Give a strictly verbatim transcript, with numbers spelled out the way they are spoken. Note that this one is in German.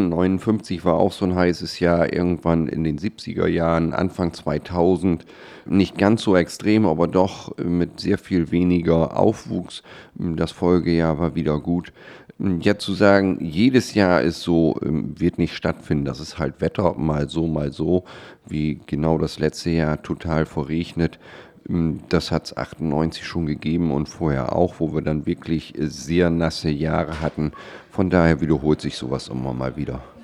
neunundfünfzig war auch so 'n heißes Jahr, irgendwann in den siebziger Jahren, Anfang zweitausend nicht ganz so extrem, aber doch mit sehr viel weniger Aufwuchs. Hm, das Folgejahr war wieder gut. Hm, jetzt zu sagen, jedes Jahr ist so, ähm, wird nicht stattfinden. Das ist halt Wetter, mal so, mal so, wie genau das letzte Jahr total verregnet. Hm, das hat's achtundneunzig schon gegeben und vorher auch, wo wir dann wirklich, äh, sehr nasse Jahre hatten. Von daher wiederholt sich so was immer mal wieder.